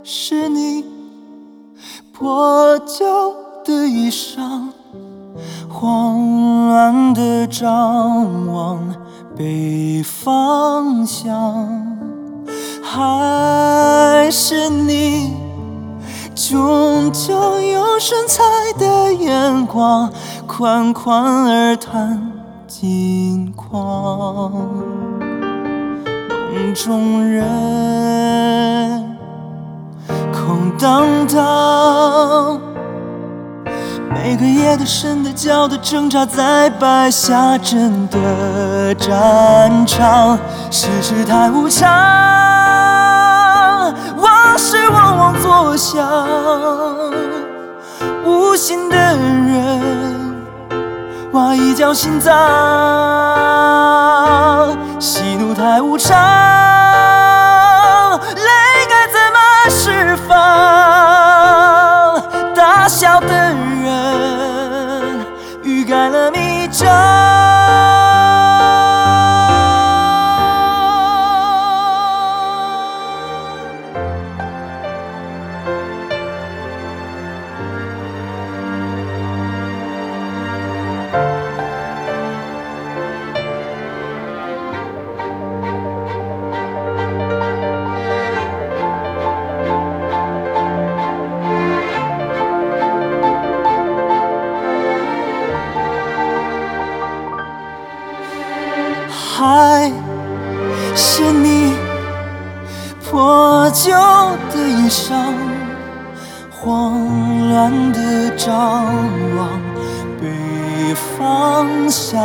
是你破旧的衣裳，慌乱地张望北方向，还是你炯炯有神采的眼光，款款而谈近况。梦中人空荡荡，每个夜的深的觉的挣扎，在白下阵的战场，世事太无常，往事往往作响，无心的人挖一角心脏，喜怒太无常，泪该怎么释放？大笑的人欲盖了弥彰。还是你破旧的衣裳，慌乱地张望北方向，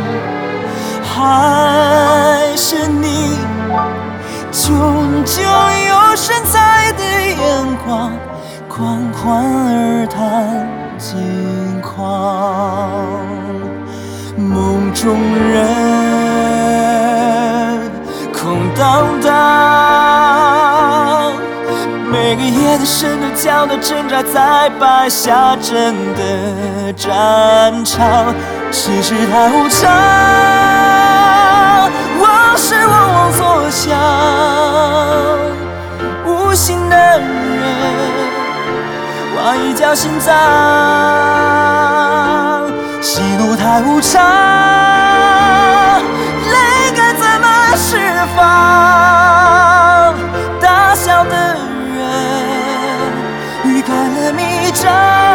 还是你炯炯有神采的眼光，款款而谈近况。梦中人空荡荡，每个夜的深的觉的挣扎，在白下阵的战场，世事太无常，往事往往作响，无心的人挖一角心脏，喜怒太无常，泪该怎么释放？大笑的人欲盖了弥彰。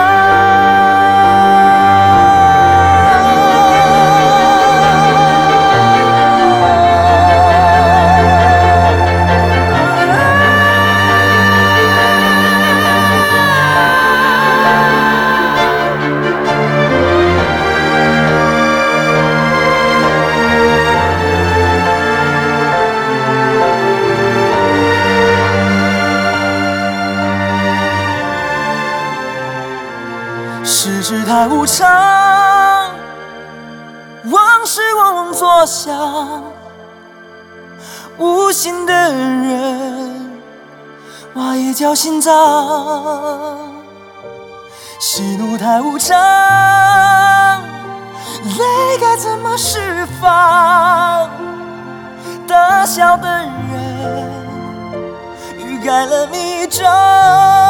世事太无常，往事往往作响，无心的人挖一角心脏，喜怒太无常，泪该怎么释放？大笑的人欲盖了弥彰。